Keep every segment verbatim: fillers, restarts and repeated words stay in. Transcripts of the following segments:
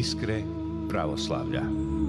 Iskre pravoslavlja.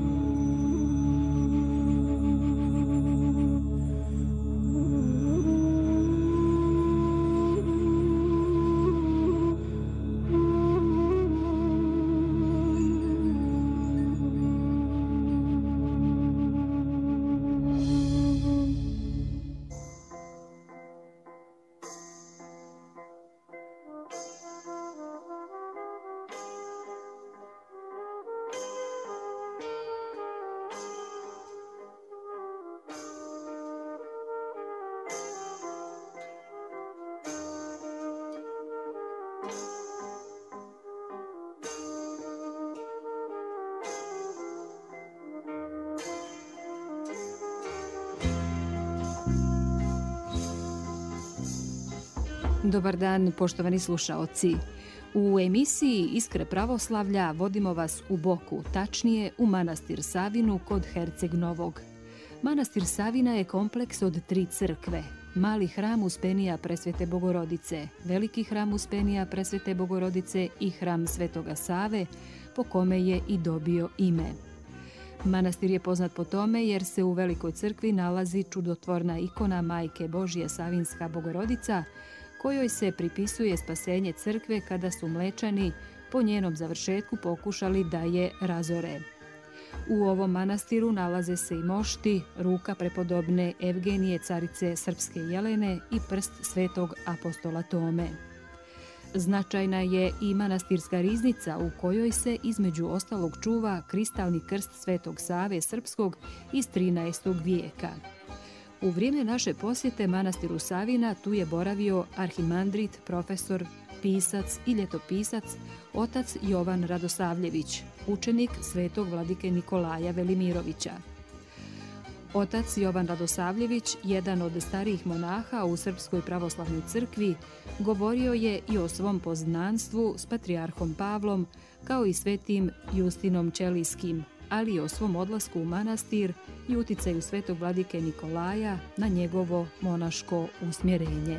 Dobar dan, poštovani slušaoci. U emisiji Iskre pravoslavlja vodimo vas u Boku, tačnije u manastir Savinu kod Herceg Novog. Manastir Savina je kompleks od tri crkve. Mali hram Uspenija Presvete Bogorodice, veliki hram Uspenija Presvete Bogorodice i hram Svetoga Save, po kome je i dobio ime. Manastir je poznat po tome jer se u velikoj crkvi nalazi čudotvorna ikona Majke Božje Savinska Bogorodica, kojoj se pripisuje spasenje crkve kada su Mlečani po njenom završetku pokušali da je razore. U ovom manastiru nalaze se i mošti, ruka prepodobne Evgenije, carice Srpske Jelene i prst svetog apostola Tome. Značajna je i manastirska riznica u kojoj se između ostalog čuva kristalni krst Svetog Save Srpskog iz trinaestog vijeka. U vrijeme naše posjete manastiru Savina tu je boravio arhimandrit, profesor, pisac i ljetopisac otac Jovan Radosavljević, učenik svetog vladike Nikolaja Velimirovića. Otac Jovan Radosavljević, jedan od starijih monaha u Srpskoj pravoslavnoj crkvi, govorio je i o svom poznanstvu s patrijarhom Pavlom, kao i svetim Justinom Ćelijskim, ali i o svom odlasku u manastir i uticaju svetog vladike Nikolaja na njegovo monaško usmjerenje.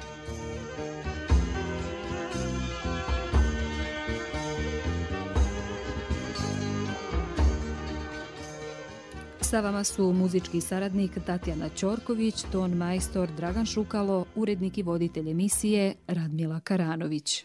Sa vama su muzički saradnik Tatjana Ćorković, ton majstor Dragan Šukalo, urednik i voditelj emisije Radmila Karanović.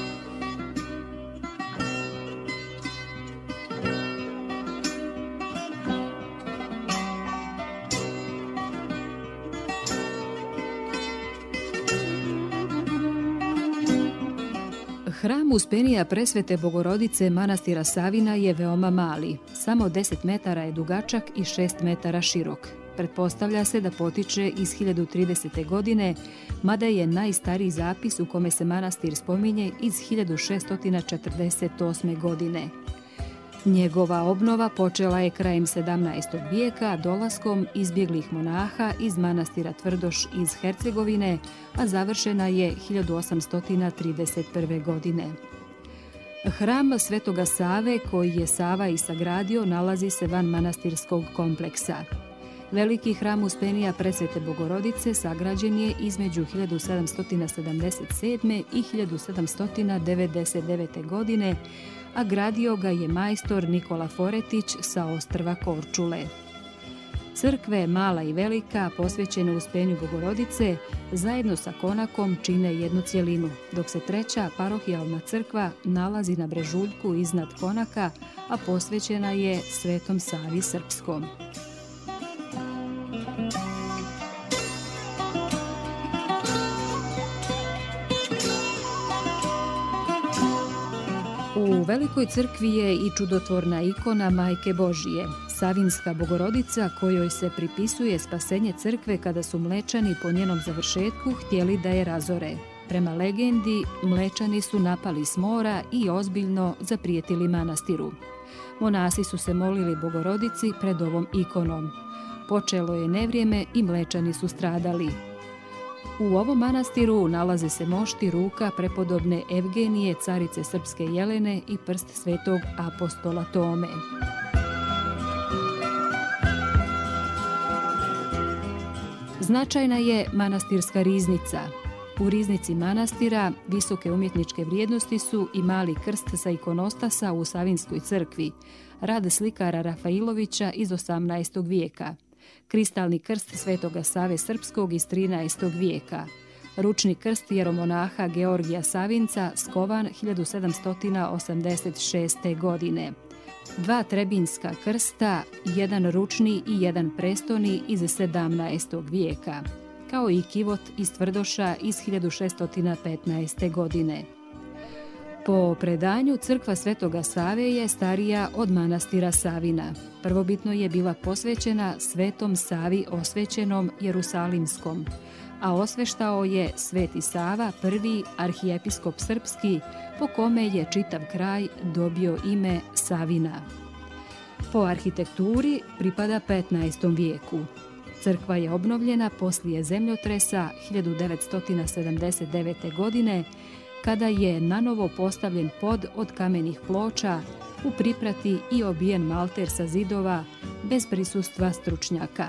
Hram Uspenija Presvete Bogorodice manastira Savina je veoma mali, samo deset metara je dugačak i šest metara širok. Pretpostavlja se da potiče iz hiljadu tridesete. godine, mada je najstariji zapis u kome se manastir spominje iz hiljadu šeststo četrdeset osme. godine. Njegova obnova počela je krajem sedamnaestog vijeka dolaskom izbjeglih monaha iz manastira Tvrdoš iz Hercegovine, a završena je hiljadu osamsto trideset prve. godine. Hram Svetoga Save, koji je Sava i sagradio, nalazi se van manastirskog kompleksa. Veliki hram Uspenija Presvete Bogorodice sagrađen je između hiljadu sedamsto sedamdeset sedme. i hiljadu sedamsto devedeset devete. godine, a gradio ga je majstor Nikola Foretić sa ostrva Korčule. Crkve, mala i velika, posvećene Uspenju Bogorodice, zajedno sa konakom čine jednu cjelinu, dok se treća parohijalna crkva nalazi na brežuljku iznad konaka, a posvećena je Svetom Savi Srpskom. U Velikoj crkvi je i čudotvorna ikona Majke Božije, Savinska Bogorodica, kojoj se pripisuje spasenje crkve kada su Mlečani po njenom završetku htjeli da je razore. Prema legendi, Mlečani su napali s mora i ozbiljno zaprijetili manastiru. Monasi su se molili Bogorodici pred ovom ikonom. Počelo je nevrijeme i Mlečani su stradali. U ovom manastiru nalaze se mošti ruka prepodobne Evgenije, carice Srpske Jelene i prst svetog apostola Tome. Značajna je manastirska riznica. U riznici manastira visoke umjetničke vrijednosti su i mali krst sa ikonostasa u Savinskoj crkvi, rad slikara Rafailovića iz osamnaestog vijeka, kristalni krst Svetoga Save Srpskog iz trinaestog vijeka, ručni krst jeromonaha Georgija Savinca skovan hiljadu sedamsto osamdeset šeste. godine, dva trebinjska krsta, jedan ručni i jedan prestoni iz sedamnaestog vijeka, kao i kivot iz tvrdoša iz hiljadu šeststo petnaeste. godine. Po predanju crkva Svetoga Save je starija od manastira Savina. Prvobitno je bila posvećena Svetom Savi osvećenom Jerusalimskom, a osveštao je Sveti Sava, prvi arhijepiskop srpski, po kome je čitav kraj dobio ime Savina. Po arhitekturi pripada petnaestom vijeku. Crkva je obnovljena poslije zemljotresa hiljadu devetsto sedamdeset devete. godine, kada je nanovo postavljen pod od kamenih ploča, u priprati i obijen malter sa zidova, bez prisustva stručnjaka.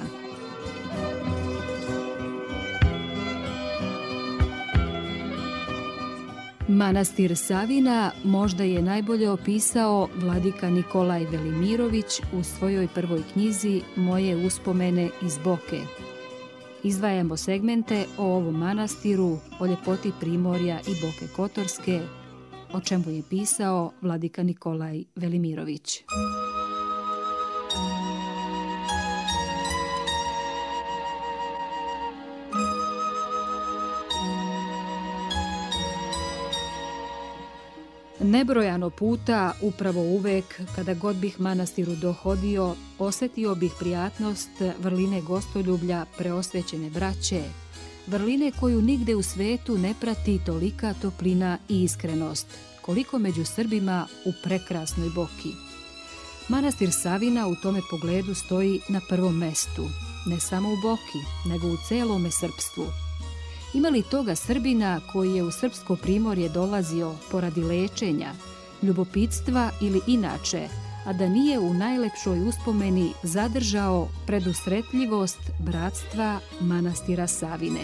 Manastir Savina možda je najbolje opisao vladika Nikolaj Velimirović u svojoj prvoj knjizi Moje uspomene iz Boke. Izdvajamo segmente o ovom manastiru, o ljepoti Primorja i Boke Kotorske, o čemu je pisao vladika Nikolaj Velimirović. Nebrojano puta, upravo uvek, kada god bih manastiru dohodio, osjetio bih prijatnost vrline gostoljublja preosvećene braće, vrline koju nigde u svetu ne prati tolika toplina i iskrenost, koliko među Srbima u prekrasnoj Boki. Manastir Savina u tome pogledu stoji na prvom mestu, ne samo u Boki, nego u celome srpstvu. Ima li toga Srbina koji je u srpsko primorje dolazio poradi lečenja, ljubopitstva ili inače, a da nije u najlepšoj uspomeni zadržao predusretljivost bratstva manastira Savine?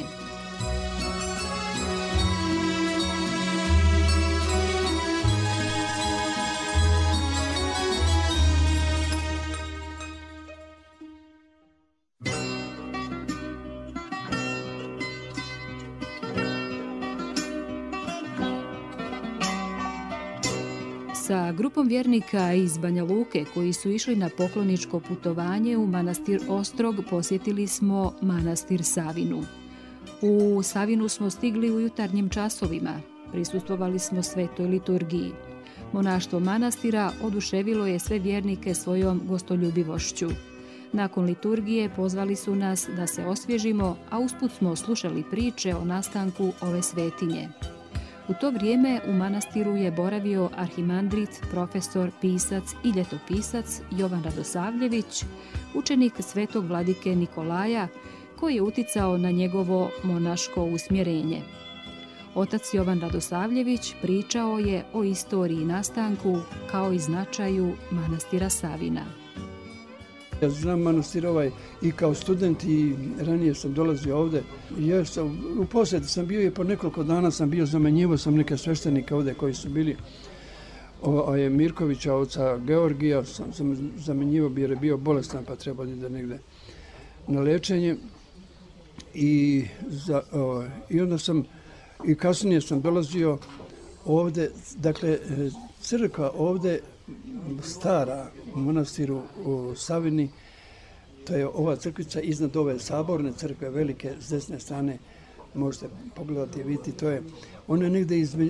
Sa grupom vjernika iz Banja Luke koji su išli na pokloničko putovanje u manastir Ostrog posjetili smo manastir Savinu. U Savinu smo stigli u jutarnjim časovima, prisustvovali smo svetoj liturgiji. Monaštvo manastira oduševilo je sve vjernike svojom gostoljubivošću. Nakon liturgije pozvali su nas da se osvježimo, a usput smo slušali priče o nastanku ove svetinje. U to vrijeme u manastiru je boravio arhimandrit, profesor, pisac i ljetopisac Jovan Radosavljević, učenik svetog vladike Nikolaja, koji je uticao na njegovo monaško usmjerenje. Otac Jovan Radosavljević pričao je o istoriji nastanku kao i značaju manastira Savina. Ja znam manastir ovaj i kao student i ranije sam dolazio ovdje. Ja sam, u posjeti sam bio i po nekoliko dana sam bio, zamenjivao sam neke sveštenike ovdje koji su bili. O, je Mirkovića, oca Georgija, sam, sam zamenjivao jer je bio bolestan pa trebao da ide negdje na lečenje. I, za, o, I onda sam, i kasnije sam dolazio ovdje, dakle, crkva ovdje stara u manastiru u Savini, to je ova crkvica iznad ove saborne crkve velike s desne strane, možete pogledati i vidjeti, to je, ona je negdje iz,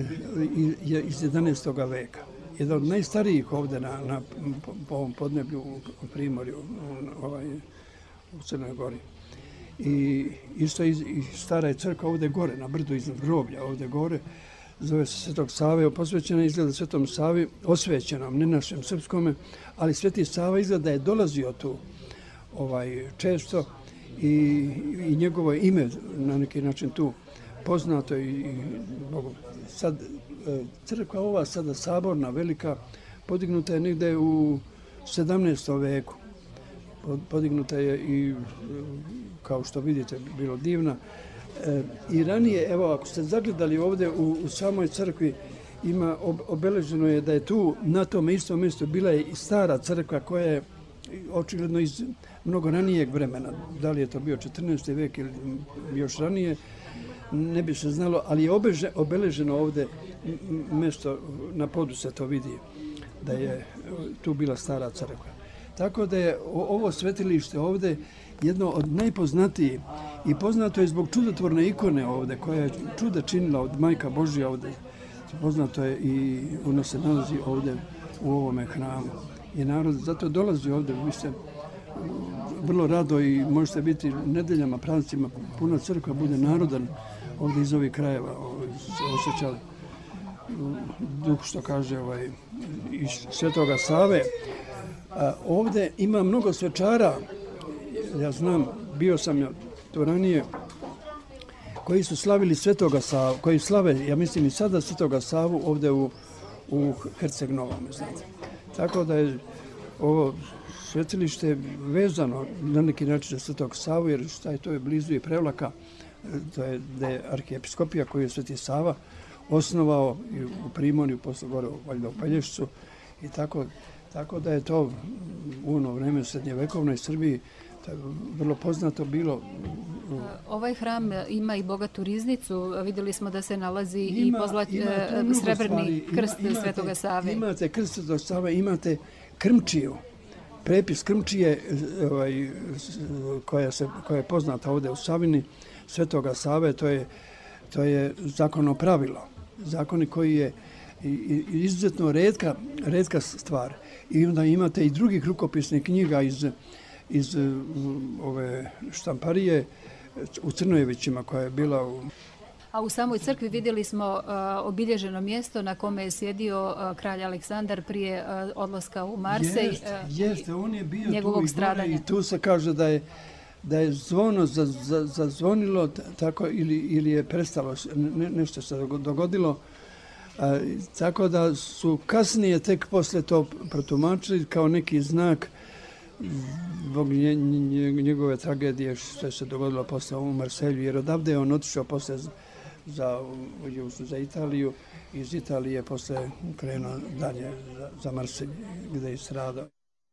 iz jedanaestog veka. Jedna od najstarijih ovdje na, na, po ovom podneblju u Primorju, u, ovaj, u Crnoj Gori. I isto i stara je crkva ovdje gore, na brdu iznad groblja, ovdje gore, zove se Svetog Save, posvećena izgleda Svetom Savi, osvećenom, ne našem srpskome, ali Sveti Sava izgleda je dolazio tu ovaj, često i, i njegovo ime na neki način tu poznato i, i Bogu. Sad, crkva ova sada saborna, velika, podignuta je negdje u sedamnaestom veku. Podignuta je i, kao što vidite, bilo divna. I ranije, evo, ako ste zagledali ovdje u, u samoj crkvi, ima ob, obeleženo je da je tu na tom istom mjestu bila je i stara crkva koja je očigledno iz mnogo ranijeg vremena. Da li je to bio četrnaesti vijek ili još ranije, ne bi se znalo, ali je obeže, obeleženo ovdje mjesto, na podu se to vidi, da je tu bila stara crkva. Tako da je ovo svetilište ovdje jedno od najpoznatijih i poznato je zbog čudotvorne ikone ovdje, koja je čuda činila od Majka Božja ovdje. Poznato je i ono se nalazi ovdje u ovome hramu. I narod zato dolazi ovdje, vi ste vrlo rado i možete biti nedeljama, praznicima, puna crkva bude narodan ovdje iz ovih krajeva, osjeća duh, što kaže, ovaj, iz Svetoga Save. A ovdje ima mnogo svečara, ja znam, bio sam ja to ranije, koji su slavili Svetoga Savu, koji slave, ja mislim i sada Svetoga Savu ovdje u, u Herceg Novome, znate. Tako da je ovo svetilište vezano na neki način za Svetog Savu, jer šta je, to je blizu i Prevlaka, to je, da je arhijepiskopija koju je Sveti Sava osnovao i u Primorju, posle gore valjda u Pelješcu, i tako, tako da je to u ono vreme u srednjevekovnoj Srbiji vrlo poznato bilo. Ovaj hram ima i bogatu riznicu. Vidjeli smo da se nalazi ima, i pozlat, ima srebrni stvari. krst Ima, imate, Svetoga Save. Imate krst Svetoga Save, imate krmčiju. Prepis krmčije ovaj, koja, se, koja je poznata ovdje u Savini Svetoga Save, to je, to je zakonno pravilo. Zakoni koji je izuzetno redka, redka stvar. I onda imate i drugih rukopisnih knjiga iz iz ove štamparije u Crnojevićima koja je bila u... A u samoj crkvi vidjeli smo uh, obilježeno mjesto na kome je sjedio uh, kralj Aleksandar prije uh, odlaska u Marsej. Jeste, uh, jeste, on je bio njegovog tu i stradanja. I tu se kaže da je da je zvono zazvonilo tako ili, ili je prestalo, ne, nešto se dogodilo. A, tako da su kasnije tek posle to protumačili kao neki znak zbog njegove tragedije što se dogodilo posle u Marselju, jer odavde je on otišao posle za, za Italiju, iz Italije posle krenuo dalje za, za Marselj gdje je stradao.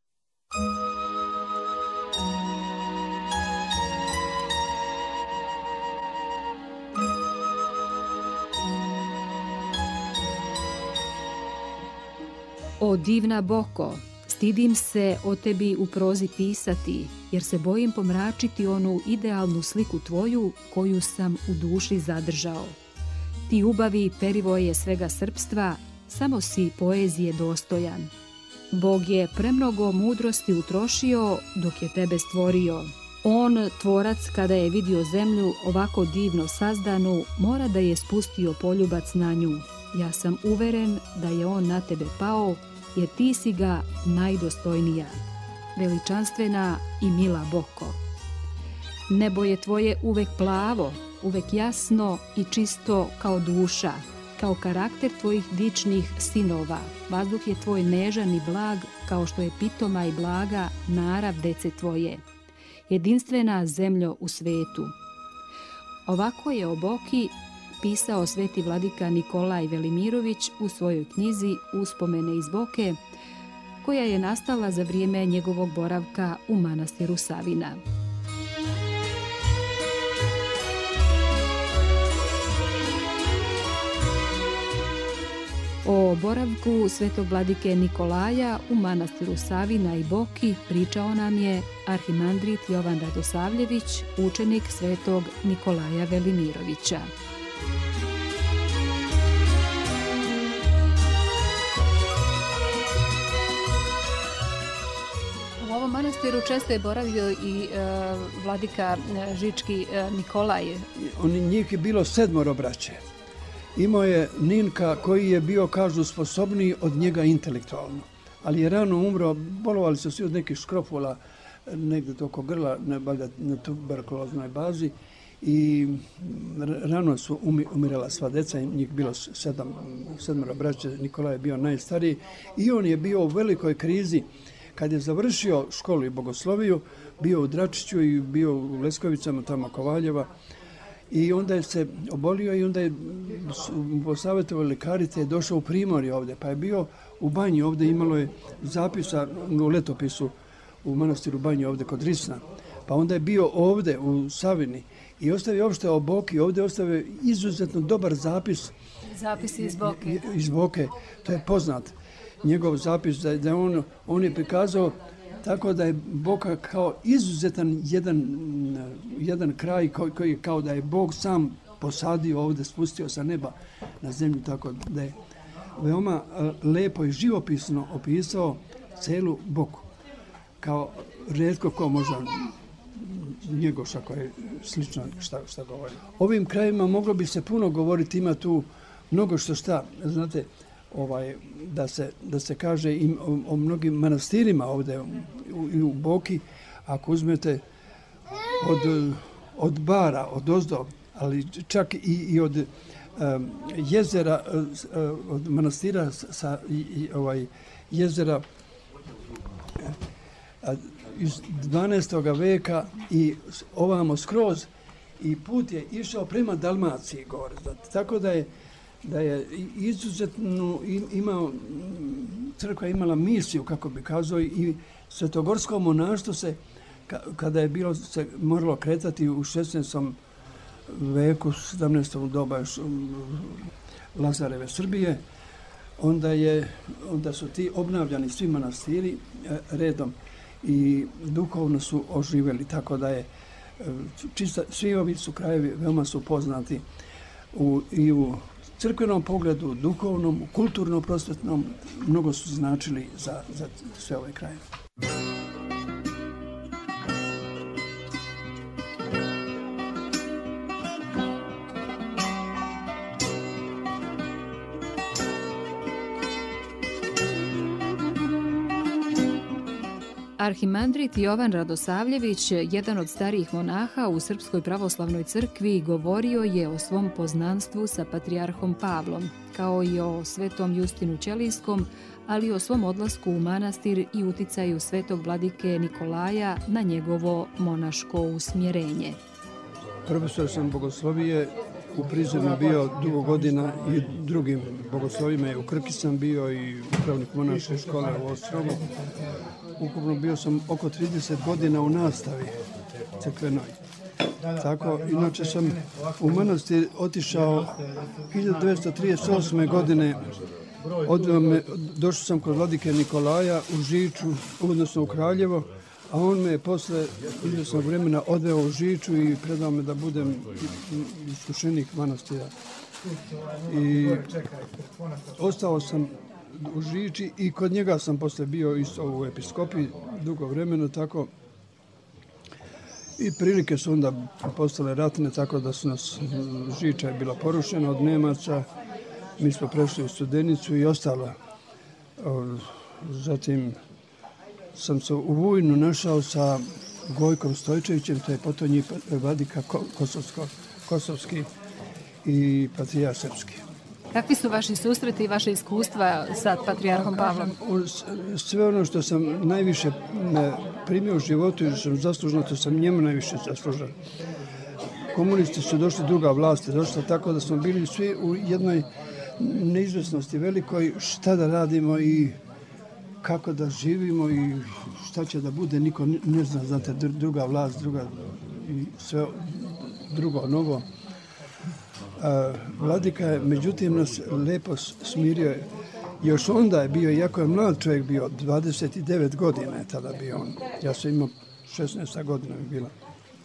O divna Boko, stidim se o tebi u prozi pisati, jer se bojim pomračiti onu idealnu sliku tvoju koju sam u duši zadržao. Ti ubavi perivoje svega srpstva, samo si poezije dostojan. Bog je premnogo mudrosti utrošio dok je tebe stvorio. On, tvorac, kada je vidio zemlju ovako divno sazdanu, mora da je spustio poljubac na nju. Ja sam uveren da je on na tebe pao, jer ti si ga najdostojnija, veličanstvena i mila Boko. Nebo je tvoje uvek plavo, uvek jasno i čisto kao duša, kao karakter tvojih dičnih sinova. Vazduh je tvoj nežan i blag, kao što je pitoma i blaga narav dece tvoje. Jedinstvena zemljo u svetu. Ovako je o Boki pisao sveti vladika Nikolaj Velimirović u svojoj knjizi Uspomene iz Boke, koja je nastala za vrijeme njegovog boravka u manastiru Savina. O boravku svetog vladike Nikolaja u manastiru Savina i Boki pričao nam je arhimandrit Jovan Radosavljević, učenik svetog Nikolaja Velimirovića. U ovom manastiru često je boravio i e, vladika e, Žički e, Nikolaj. On, njih je bilo sedmoro braće. Imao je Ninka koji je bio, kažu, sposobniji od njega intelektualno. Ali je rano umro, bolovali su svi od nekih škropula, negdje oko grla, na, na tuberkuloznoj bazi. I rano su umirala sva deca, njih bilo sedam, sedmoro braće, Nikolaj je bio najstariji. I on je bio u velikoj krizi. Kad je završio školu i bogosloviju, bio u Dračiću i bio u Leskovicama, tamo Kovaljeva. I onda je se obolio i onda je posavjetovali lekari, te je došao u Primorje ovdje, pa je bio u banji ovdje, imalo je zapisa u letopisu u manastiru Banji ovdje kod Risna. Pa onda je bio ovdje u Savini i ostavio uopšte o Boki, ovdje ostavio izuzetno dobar zapis. Zapis iz Boke. Iz Boke, to je poznat. Njegov zapis da, da on, on je prikazao tako da je Boka kao izuzetan jedan, jedan kraj koji, koji kao da je Bog sam posadio ovdje, spustio sa neba na zemlju, tako da je veoma lepo i živopisno opisao celu Boku. Kao rijetko ko možda Njegoša koji je slično šta, šta govori. Ovim krajima moglo bi se puno govoriti, ima tu mnogo što šta, znate, ovaj, da, se, da se kaže i o, o mnogim manastirima ovdje u, u, u Boki, ako uzmete od, od Bara, od Ozdo, ali čak i, i od um, jezera, od manastira sa i, i, ovaj, jezera a, iz dvanaestog veka i ovamo skroz i put je išao prema Dalmaciji gore. Tako da je da je izuzetno imao, crkva imala misiju, kako bi kazao, i svetogorsko monaštvo se, kada je bilo se moralo kretati u šesnaestom veku, sedamnaestom doba još Lazareve Srbije, onda, je, onda su ti obnavljani svi manastiri redom i duhovno su oživjeli, tako da je čista, svi ovi su krajevi veoma su poznati u, i u crkvenom pogledu, duhovnom, kulturno-prosvetnom, mnogo su značili za, za sve ove kraje. Arhimandrit Jovan Radosavljević, jedan od starijih monaha u Srpskoj pravoslavnoj crkvi, govorio je o svom poznanstvu sa patrijarhom Pavlom, kao i o svetom Justinu Ćelijskom, ali i o svom odlasku u manastir i uticaju svetog vladike Nikolaja na njegovo monaško usmjerenje. Profesor sam bogoslovije, u Prizrenu bio dugo godina i drugim bogoslovima. U Krki sam bio i upravnik monaške škole u Ostrogu. Ukupno bio sam oko trideset godina u nastavi crkvenoj. Tako, inače sam u manastir otišao hiljadu devetsto trideset osme. godine. Odveo me, došao sam kod vladike Nikolaja u Žiču, odnosno u Kraljevo, a on me posle izvjesnog vremena odveo u Žiču i predao me da budem iskušenik manastira. I ostao sam u Žiči i kod njega sam posle bio isto u episkopiji dugo vremena, tako i prilike su onda postale ratne, tako da su nas, Žiča je bila porušena od Nemaca, mi smo prešli u Studenicu i ostalo. Zatim sam se u Vujnu našao sa Gojkom Stojčevićem, to je potonji vladika Kosovsko, Kosovski i patrijarh Srpski. Kakvi su vaši susreti i vaše iskustva sa patrijarhom Pavlom? Sve ono što sam najviše primio u životu i što sam zaslužno, to sam njemu najviše zaslužan. Komunisti su došli, druga vlast je došla, tako da smo bili svi u jednoj neizvesnosti velikoj, šta da radimo i kako da živimo i šta će da bude, niko ne zna, znate, druga vlast, druga i sve drugo, novo. Vladika je, međutim, nas lepo smirio. Još onda je bio, iako je mlad čovjek bio, dvadeset devet godina je tada bio on. Ja sam imao šesnaest godina je bila.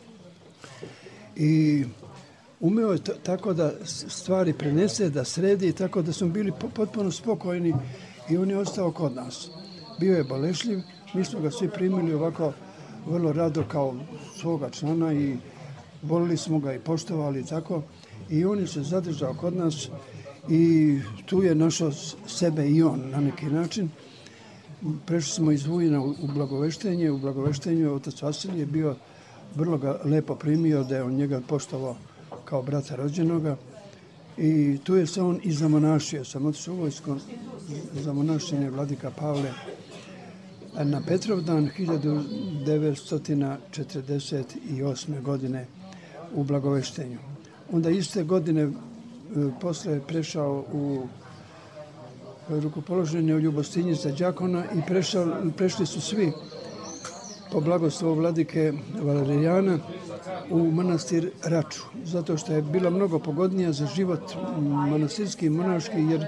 I umeo je tako da stvari prenese, da sredi, tako da smo bili potpuno spokojni i on je ostao kod nas. Bio je bolešljiv, mi smo ga svi primili ovako vrlo rado kao svoga člana i volili smo ga i poštovali i tako. I on je se zadržao kod nas i tu je našao sebe i on na neki način. Prešli smo iz Vujina u Blagoveštenje. U Blagoveštenju otac Vasilij je bio, vrlo ga lepo primio, da je on njega poštovao kao brata rođenoga. I tu je se on i zamonašio. Sam otišao u vojsko za monašenje vladika Pavle na Petrovdan hiljadu devetsto četrdeset osme. godine u Blagoveštenju. Onda iste godine posle je prešao u rukopoloženje u Ljubostinji za đakona i prešao, prešli su svi po blagoslovu vladike Valerijana u manastir Raču, zato što je bila mnogo pogodnija za život manastirski i monaški, jer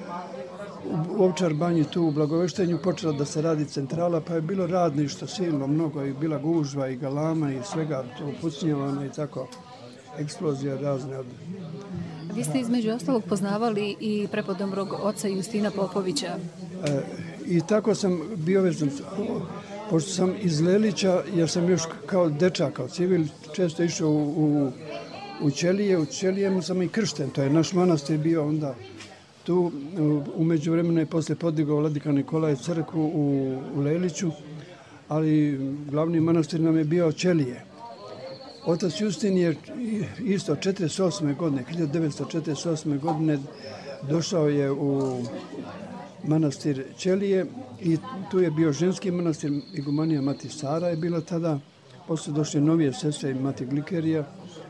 u Ovčar banji tu u Blagoveštenju počela da se radi centrala, pa je bilo radništvo silno mnogo i bila gužva i galama i svega to pucnjavano i tako, eksplozija razne. Vi ste između ostalog poznavali i prepodobnog oca Justina Popovića. E, I tako sam bio vezan, pošto sam iz Lelića, jer sam još kao dečak, kao civil, često išao u, u, u Ćelije, u Ćelijemu sam i kršten, to je naš manastir bio onda tu. U međuvremenu je posle podigao vladika Nikolaj crkvu u, u Leliću, ali glavni manastir nam je bio Ćelije. Otac Justin je isto četrdeset osme godine, hiljadu devetsto četrdeset osme godine došao je u manastir Ćelije i tu je bio ženski manastir, igumanija Mati Sara je bila tada, posle došle novije sestre i Mati Glikerija.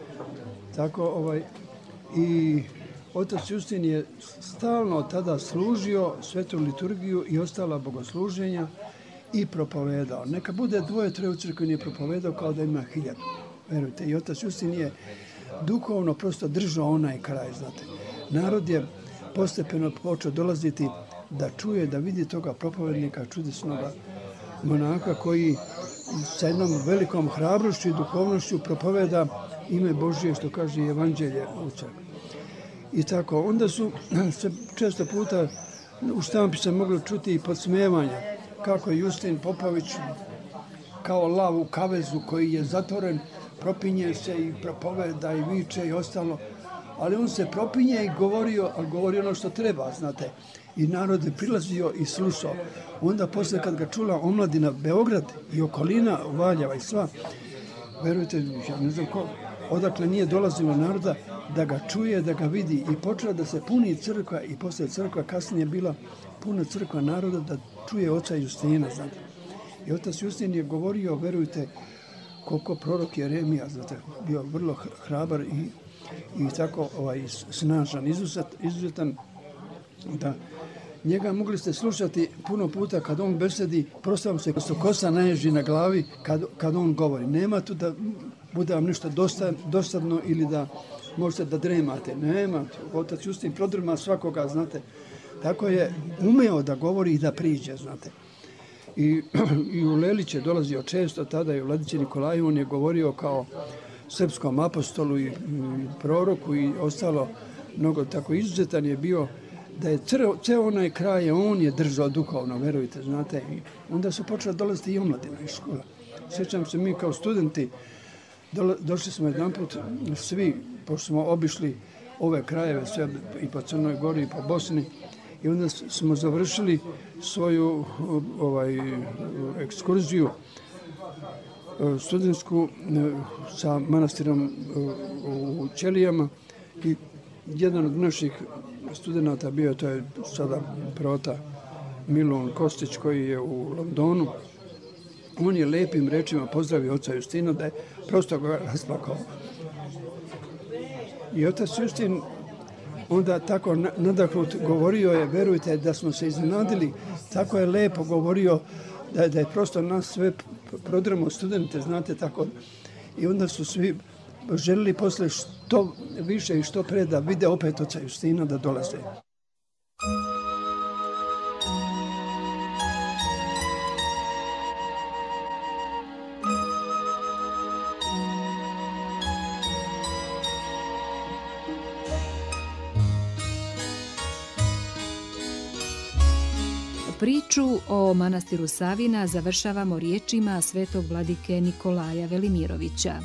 Tako, ovaj, i otac Justin je stalno tada služio svetu liturgiju i ostala bogosluženja i propovedao. Neka bude dvoje, troje u crkvi nije propovedao kao da ima hiljadu. Verujte, i otac Justin je duhovno prosto držao onaj kraj, znate. Narod je postepeno počeo dolaziti da čuje, da vidi toga propovednika, čudesnog monaka koji sa jednom velikom hrabrošću i duhovnošću propoveda ime Božije, što kaže evanđelje u crkvi. I tako, onda su se često puta u štampi se moglo čuti i podsmevanja, kako je Justin Popović kao lav u kavezu koji je zatvoren, propinje se i propoveda i viče i ostalo, ali on se propinje i govorio, ali govori ono što treba, znate. I narod je prilazio i slušao. Onda posle kad ga čula omladina Beograd i okolina Valjeva i sva, verujte, ja ne znam ko, odakle nije dolazilo naroda da ga čuje, da ga vidi i počela da se puni crkva i posle crkva kasnije bila puna crkva naroda da čuje oca Justina, znate. I otac Justin je govorio, verujte, koliko prorok Jeremija, znate, bio vrlo hrabar i, i tako ovaj, snažan, izuzet, izuzetan, da njega mogli ste slušati puno puta kad on besedi, prosto vam se kosa naježi na glavi kad, kad on govori. Nema tu da bude vam nešto dosta, dosadno ili da možete da dremate. Nema, otac Justin prodrma svakoga, znate. Tako je umeo da govori i da priđe, znate. I, i u Lelić je dolazio često, tada i u Vladici Nikolaju, on je govorio kao srpskom apostolu i, i proroku i ostalo mnogo tako izuzetan je bio, da je ceo, ceo onaj kraj, on je držao duhovno, verujte, znate. I onda su počeli dolaziti i omladina iz škola. Sjećam se, mi kao studenti do, došli smo jedan put svi, pošto smo obišli ove krajeve, sve i po Crnoj Gori i po Bosni, i onda smo završili svoju ovaj, ekskurziju studentsku sa manastirom u Ćelijama i jedan od naših studenata bio, to je sada prota Milun Kostić koji je u Londonu. On je lepim rečima pozdravio oca Justina da je prosto ga rasplakao. I otac Justin onda tako nadahnut govorio je, verujte da smo se iznenadili, tako je lepo govorio da, da je prosto nas sve prodrmo studente, znate tako. I onda su svi želili posle što više i što pre da vide opet oca Justina da dolaze. Priču o manastiru Savina završavamo riječima svetog vladike Nikolaja Velimirovića.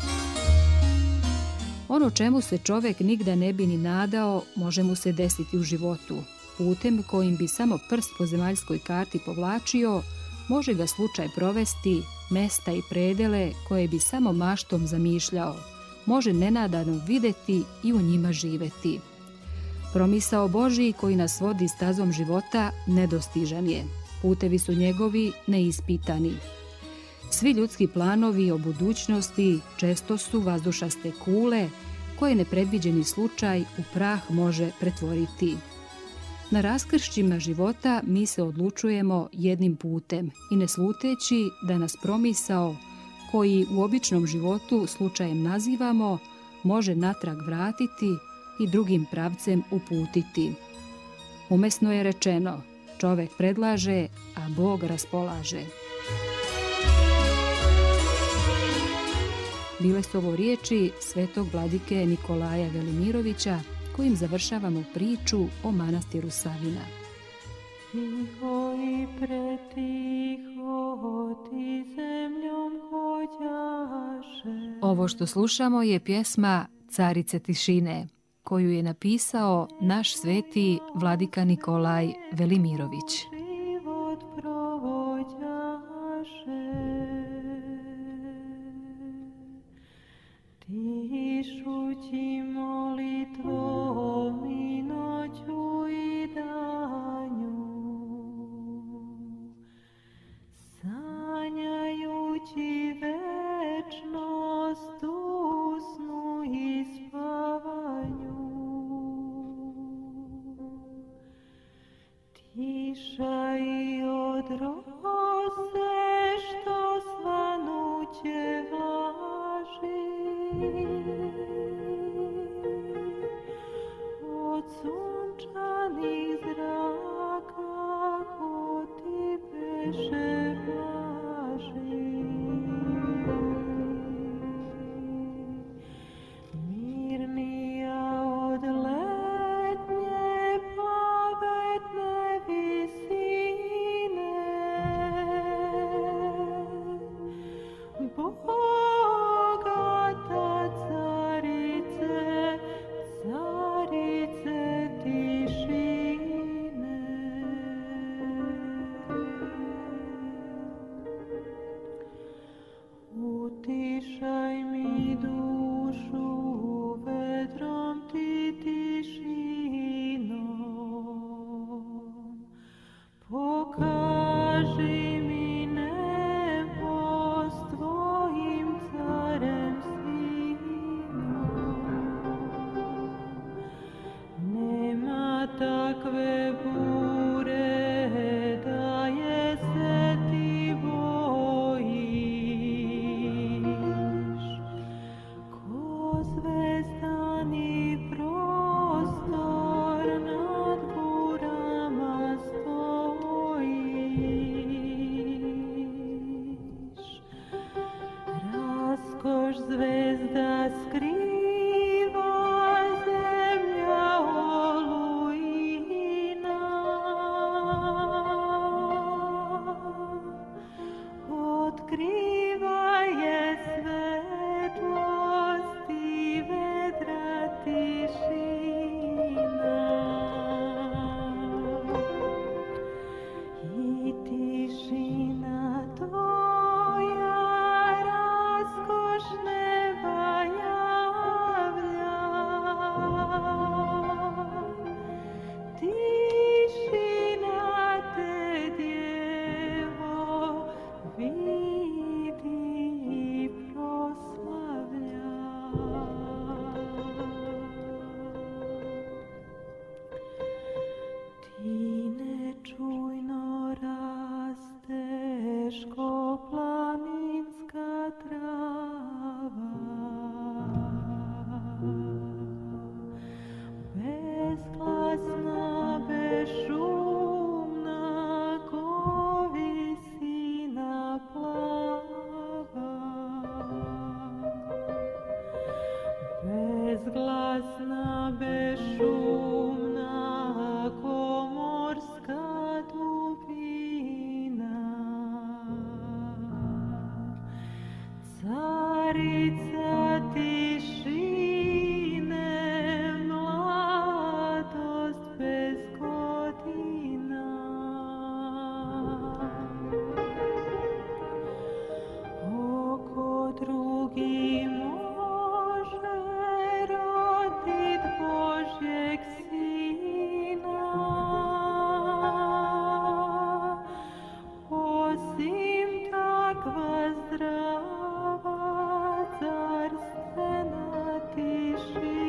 Ono čemu se čovek nigda ne bi ni nadao, može mu se desiti u životu. Putem kojim bi samo prst po zemaljskoj karti povlačio, može ga slučaj provesti, mesta i predele koje bi samo maštom zamišljao, može nenadano videti i u njima živeti. Promisao Božiji koji nas vodi stazom života nedostižan je. Putevi su njegovi neispitani. Svi ljudski planovi o budućnosti često su vazdušaste kule koje nepredviđeni slučaj u prah može pretvoriti. Na raskršćima života mi se odlučujemo jednim putem i ne sluteći da nas promisao, koji u običnom životu slučajem nazivamo, može natrag vratiti i drugim pravcem uputiti. Umesno je rečeno, čovek predlaže, a Bog raspolaže. Bile su ovo riječi svetog vladike Nikolaja Velimirovića, kojim završavamo priču o manastiru Savina. Tiho i pretiho ti zemljom hođaše. Ovo što slušamo je pjesma Carice tišine, koju je napisao naš sveti vladika Nikolaj Velimirović. Život provođaše. Tišući molitvom i noću i danju, sanjajući večnost u snu i spavanju. Tiša i od rose što svanuće vlaži, od sunčanih zraka ko ti beše vlaži. Mirnija od letnje pavetne visine, bogata carice, carice tišine. Utišaj mi dušu vedrom ti tišinom, pokaži mi nebo s tvojim carem sinom. Nema takve bure da je se ti bojiš, ko zvezdani prostor nad burama stojiš. Raskoš zvezda skriva zemlja olujina, otkriva je svetlost i vedra tišina. I tišina tvoja raskoš neba javlja. Tišina te, djevo, vidi i proslavlja. Ti nečujno rasteš ko planinska trava, bezglasna, bešumna, ko visina plava. Bezglasna, bešumna, ko morska dubina, carica tišine, mladost bez godina. Oko drugi može rodit Božjeg sina, osim takva zdrava carstvena tišina.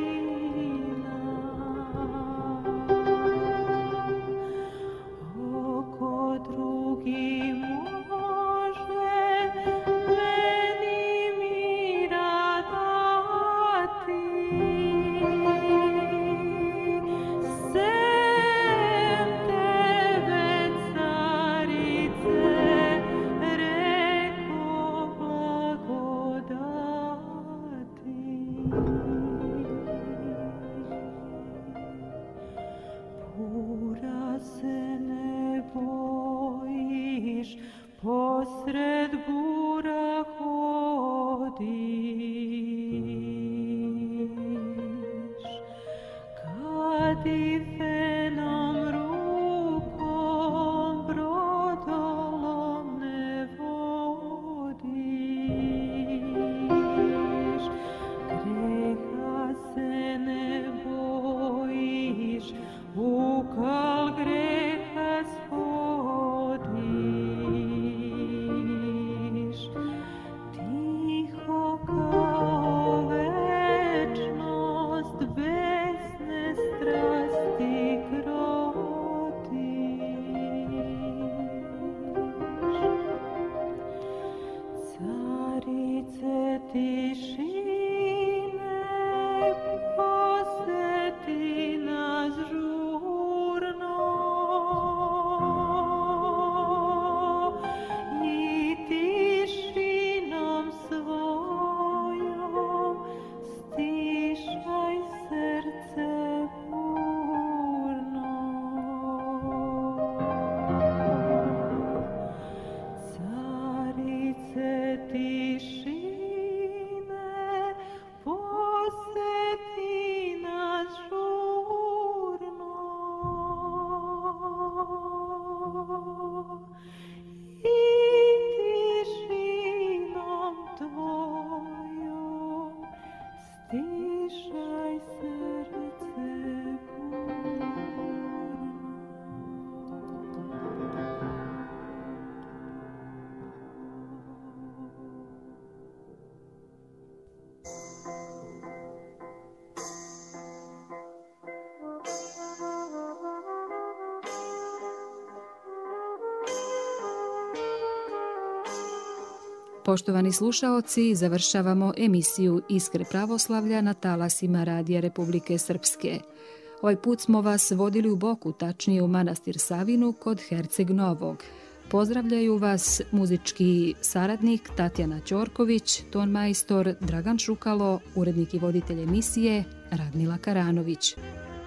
Poštovani slušaoci, završavamo emisiju Iskre pravoslavlja na talasima Radija Republike Srpske. Ovaj put smo vas vodili u Boku, tačnije u manastir Savinu kod Herceg Novog. Pozdravljaju vas muzički saradnik Tatjana Ćorković, tonmajstor Dragan Šukalo, urednik i voditelj emisije Radmila Karanović.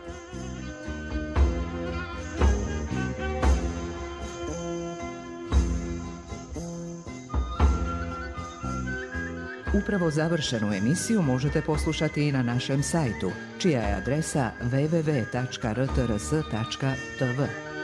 Upravo završenu emisiju možete poslušati i na našem sajtu, čija je adresa w w w tačka r t r s tačka t v.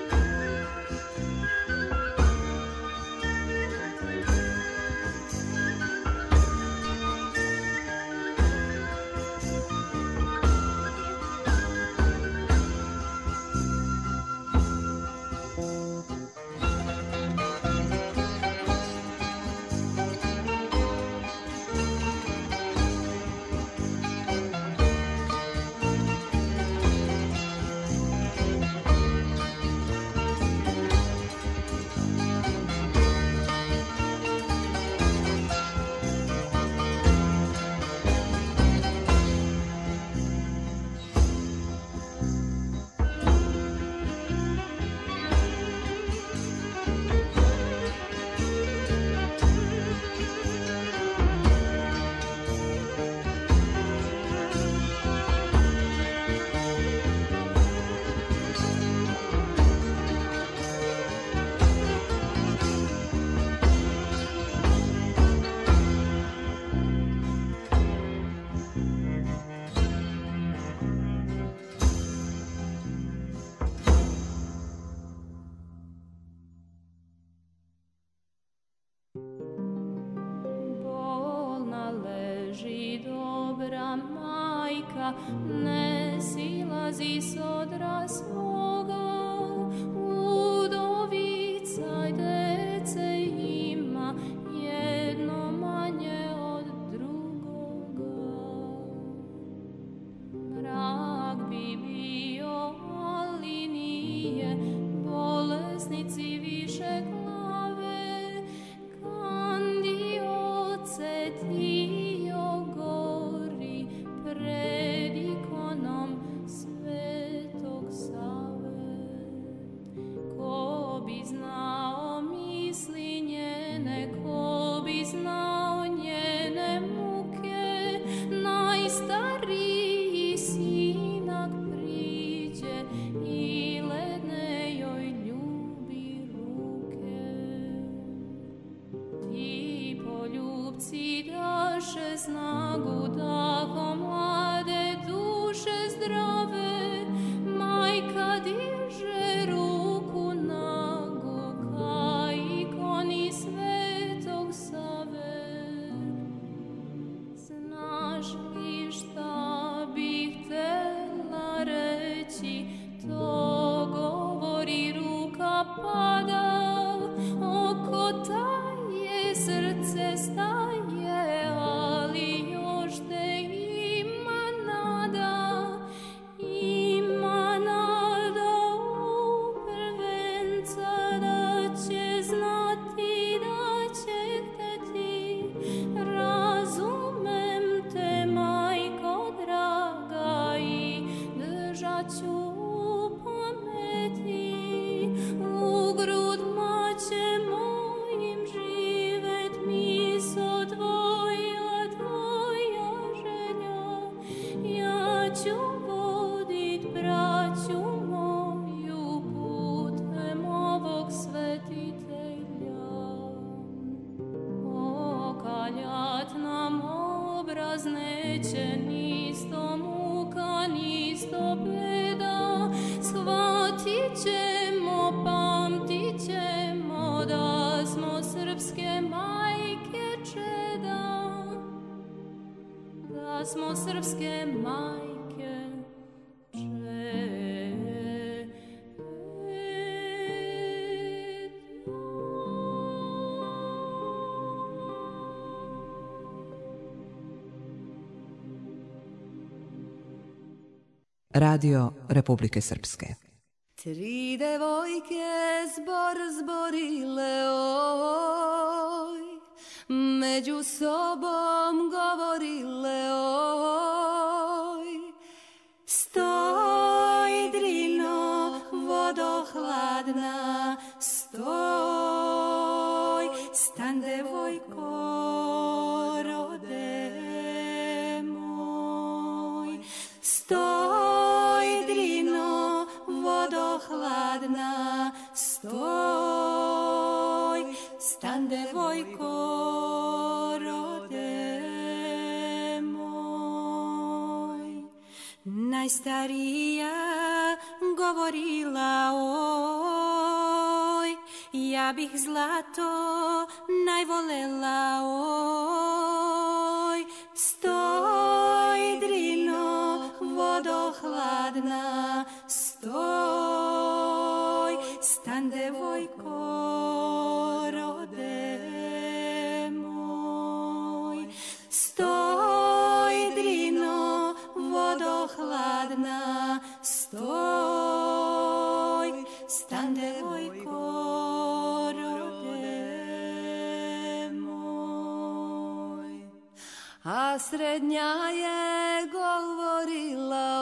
Ne silazi s odra svoga, udovica dece ima, jedno manje od drugoga. Rak bi bio, ali nije, bolesnici više glave, kandioce tio gori pred ikonom Svetog Save. Ko bi znao misli njene, ko bi znao njene muke, najstariji sinak priđe i ledne joj ljubi ruke. Ti poljubci daše snagu, tako mlade duše zdrave, kazneće, nisto muka, nisto beda, shvatit ćemo, pamtit ćemo da smo srpske majke čeda, da smo srpske majke čeda. Radio Republike Srpske. Tri devojke zbor zborile, oj, među sobom govorile, oj. Stoj, drino, vodo hladna, stoj, stan devojko, rode moj. Stoj, hladna, stoj, stan devojko, rode moj. Najstarija govorila, oj, ja bih zlato najvolela, oj. Stoj, drino, vodo hladna, stoj, stan devojko, rode moj. Stoj, drino, vodo hladna, stoj, stan devojko, rode moj. A srednja je govorila,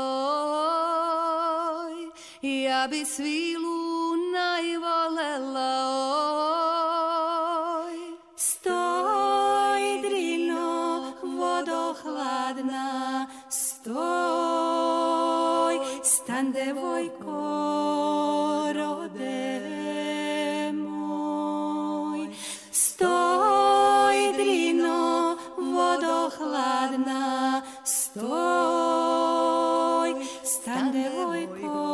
oj, ja bi svilu najvolela, oj. Stoj, drino, vodo hladna, stoj, stan devojko, rode moj. Stoj, drino, vodo hladna, stoj, stan devojko,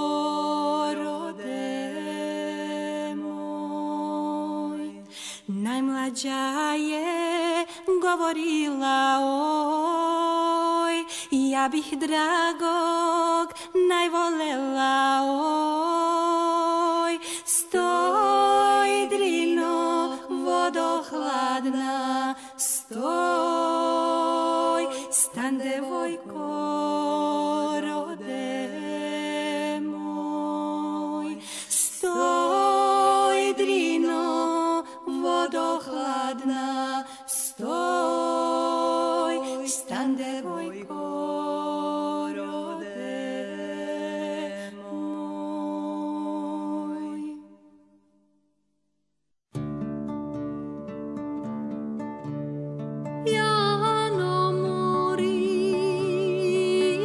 najmlađa je govorila, oj, ja bih dragog najvolela, oj. Stoj, drino, vodo hladna, stoj, stan devojko, rode moj. Stoj, drino, vodo hladna, stoj, stan devojko, rode moj. Jano mori,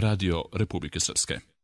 Radio Republike Srpske.